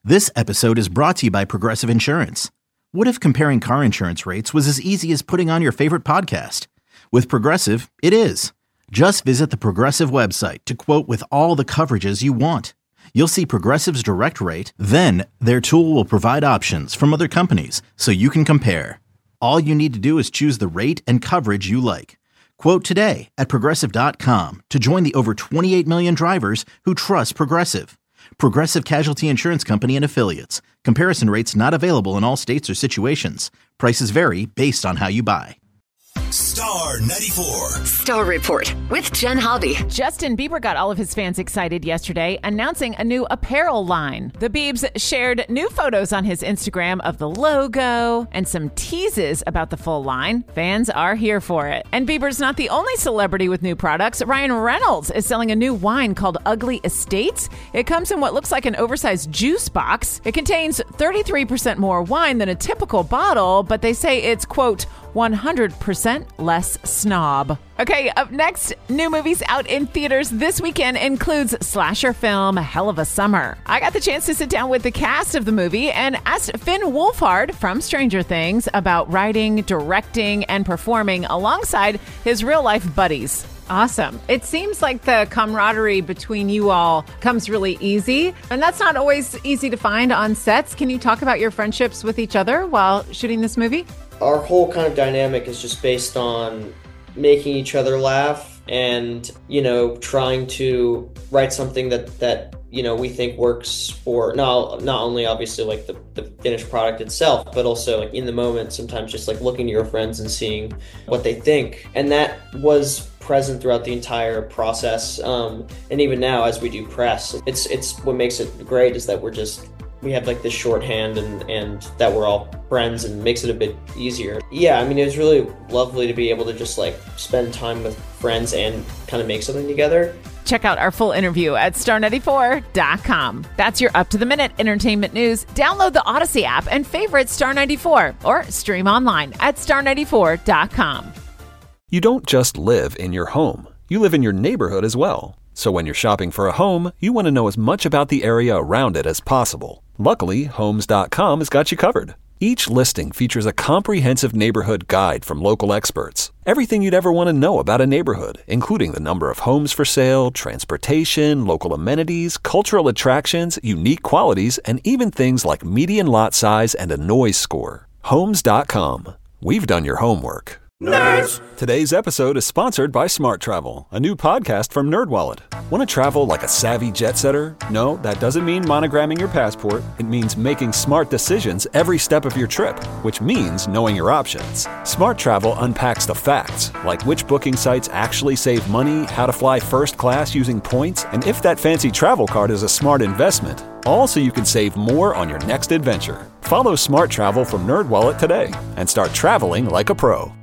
This episode is brought to you by Progressive Insurance. What if comparing car insurance rates was as easy as putting on your favorite podcast? With Progressive, it is. Just visit the Progressive website to quote with all the coverages you want. You'll see Progressive's direct rate, then their tool will provide options from other companies so you can compare. All you need to do is choose the rate and coverage you like. Quote today at Progressive.com to join the over 28 million drivers who trust Progressive. Progressive Casualty Insurance Company and Affiliates. Comparison rates not available in all states or situations. Prices vary based on how you buy. Star 94. Star Report with Jen Hobby. Justin Bieber got all of his fans excited yesterday, announcing a new apparel line. The Biebs shared new photos on his Instagram of the logo and some teases about the full line. Fans are here for it. And Bieber's not the only celebrity with new products. Ryan Reynolds is selling a new wine called Ugly Estates. It comes in what looks like an oversized juice box. It contains 33% more wine than a typical bottle, but they say it's, quote, 100% less snob. Okay, up next, new movies out in theaters this weekend includes slasher film Hell of a Summer. I got the chance to sit down with the cast of the movie and asked Finn Wolfhard from Stranger Things about writing, directing, and performing alongside his real-life buddies. Awesome. It seems like the camaraderie between you all comes really easy, and that's not always easy to find on sets. Can you talk about your friendships with each other while shooting this movie? Our whole kind of dynamic is just based on making each other laugh and, trying to write something that we think works for not only obviously like the finished product itself, but also like in the moment, sometimes just like looking to your friends and seeing what they think. And that was present throughout the entire process. And even now as we do press, it's what makes it great is that we have like this shorthand and that we're all friends and makes it a bit easier. Yeah, I mean, it was really lovely to be able to just like spend time with friends and kind of make something together. Check out our full interview at star94.com. That's your up-to-the-minute entertainment news. Download the Odyssey app and favorite Star 94 or stream online at star94.com. You don't just live in your home. You live in your neighborhood as well. So when you're shopping for a home, you want to know as much about the area around it as possible. Luckily, Homes.com has got you covered. Each listing features a comprehensive neighborhood guide from local experts. Everything you'd ever want to know about a neighborhood, including the number of homes for sale, transportation, local amenities, cultural attractions, unique qualities, and even things like median lot size and a noise score. Homes.com. We've done your homework. Nerds! Today's episode is sponsored by Smart Travel, a new podcast from NerdWallet. Want to travel like a savvy jet setter? No, that doesn't mean monogramming your passport. It means making smart decisions every step of your trip, which means knowing your options. Smart Travel unpacks the facts, like which booking sites actually save money, how to fly first class using points, and if that fancy travel card is a smart investment. All so you can save more on your next adventure. Follow Smart Travel from NerdWallet today and start traveling like a pro.